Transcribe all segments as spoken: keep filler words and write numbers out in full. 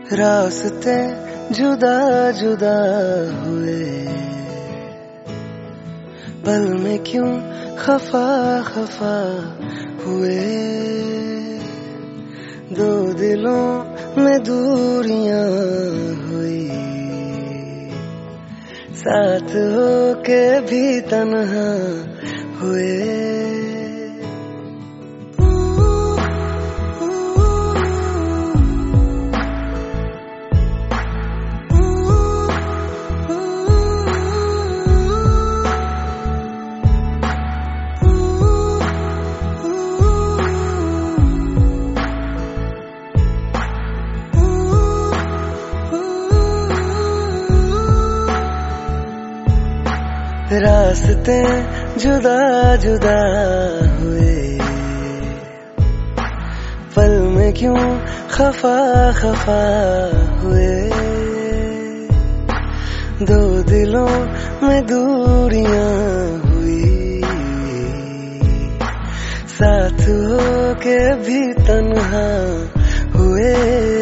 रास्ते जुदा जुदा हुए, पल में क्यों खफा खफा हुए। दो दिलों में दूरियां हुई, साथ होके भी तन्हा हुए। रास्ते जुदा जुदा हुए, पल में क्यों खफा खफा हुए। दो दिलों में दूरियां हुई, साथ होके भी तन्हा हुए।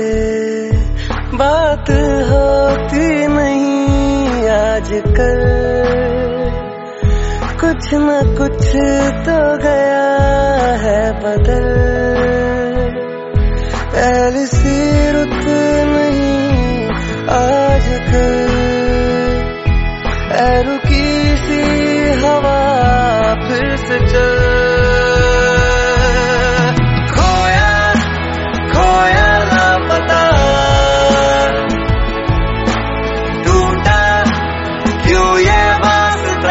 बात होती नहीं आजकल, कुछ न कुछ तो गया है बदल। पहली सी रुत नहीं आजकल, ऐ रुकी सी हवा फिर से चल। खोया खोया लापता, टूटा क्यों ये वास्ता।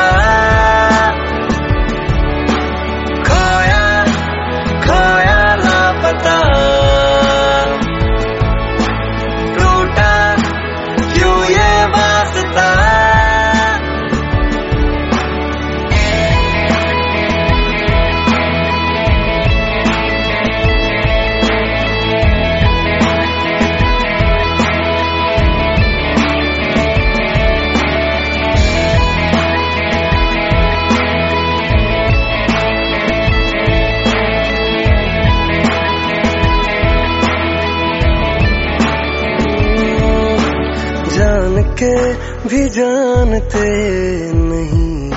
के भी जानते नहीं,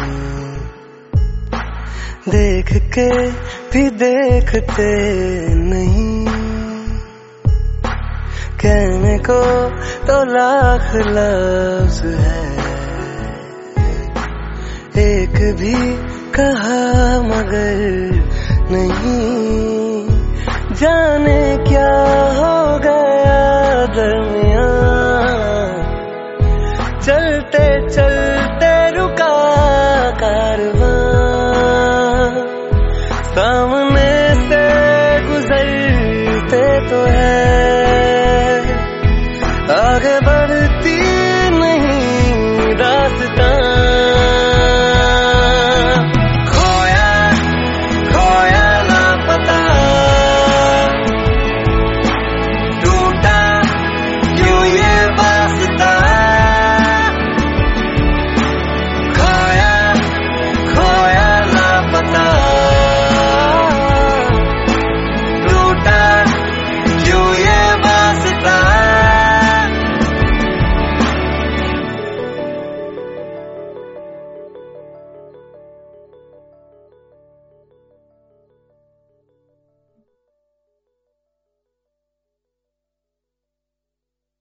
देख के भी देखते नहीं। कहने को तो लाख लफ्ज है, एक भी कहा मगर नहीं। जाने क्या हो गया दरमियां, चलते चल